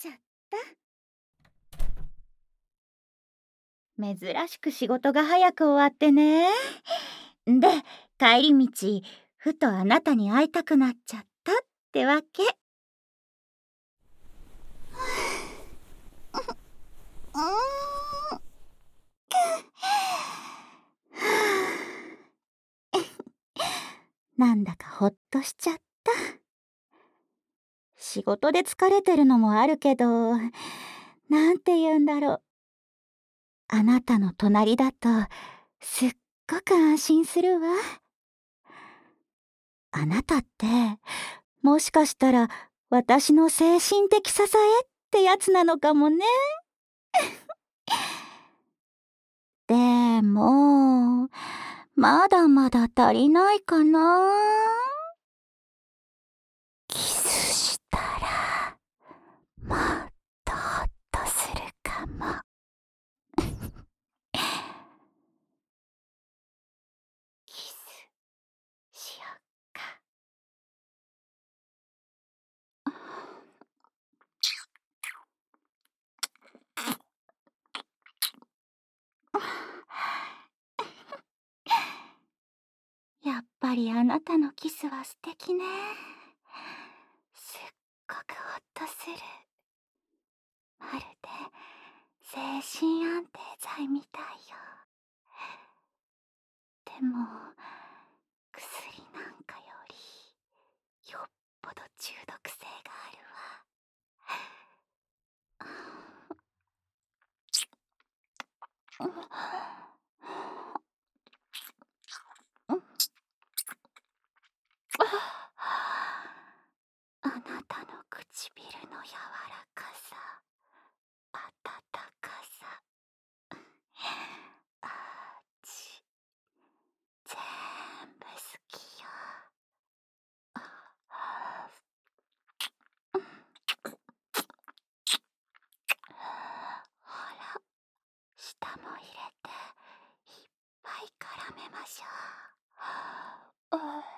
ちゃった。珍しく仕事が早く終わってね。で、帰り道、ふとあなたに会いたくなっちゃったってわけ。なんだかほっとしちゃった。仕事で疲れてるのもあるけど、なんて言うんだろう。あなたの隣だと、すっごく安心するわ。あなたって、もしかしたら私の精神的支えってやつなのかもね。でも、まだまだ足りないかな。キスしたら、もっとホッとするかも。キスしよっか。やっぱりあなたのキスは素敵ね。すっごくホッとする。まるで精神安定剤みたいよ。でも、薬なんかよりよっぽど中毒性があるわ。あなたの唇の柔らかさ、温かさ、あーち、全部好きよ。ほら、舌も入れていっぱい絡めましょう。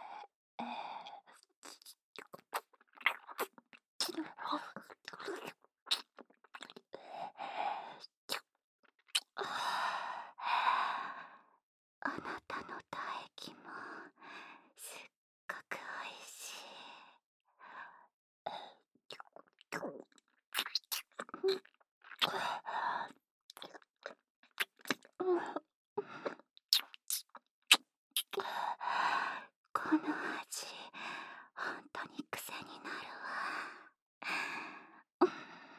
あなたの唾液もすっごくおいしい。この味、ほんとに癖になるわ。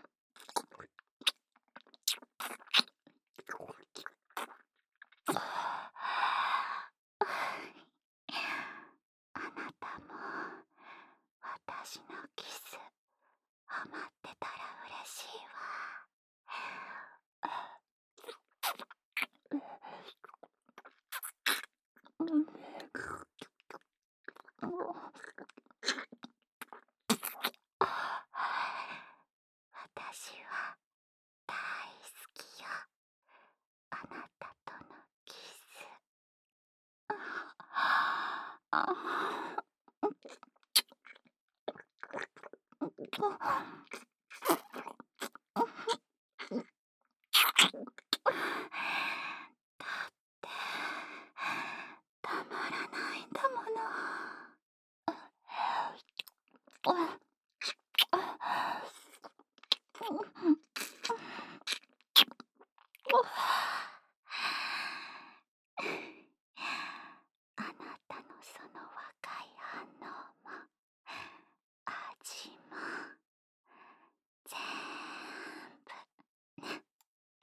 あなたも私のキスハマってたら嬉しいわ。私は大好きよ。あなたとのキス。たまらないんだもの。あなたのその若い反応も味も全部ね。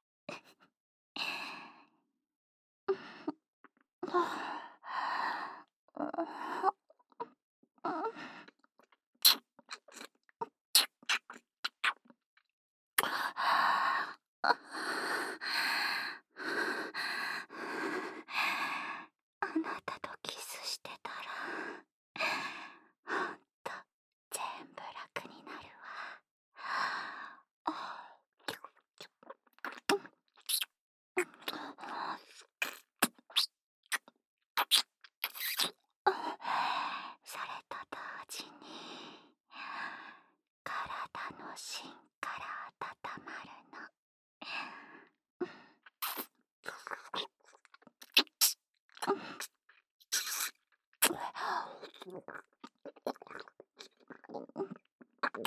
あなたとキスしてたらほんと全部楽になるわ。それと同時に体の芯から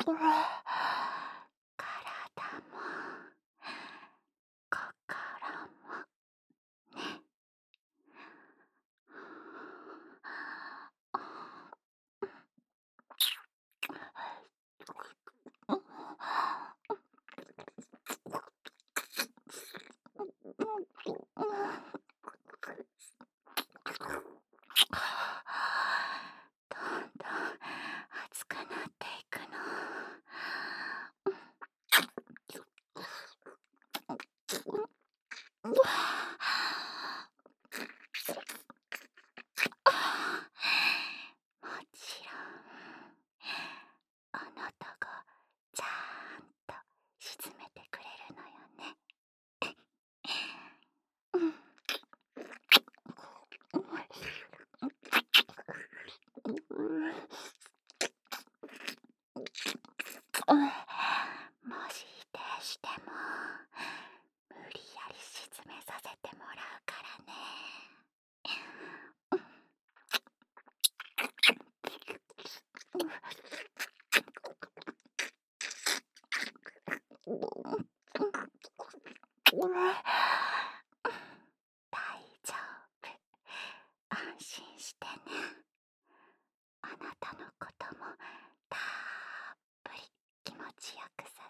体も心もね。どんどん熱くなっていくの。もちろんあなたがちゃんと沈めてくれるのよね。うん。もし否定しても無理やり沈めさせてもらうからね。大丈夫。安心してね。あなたのこともたっぷり気持ちよくさ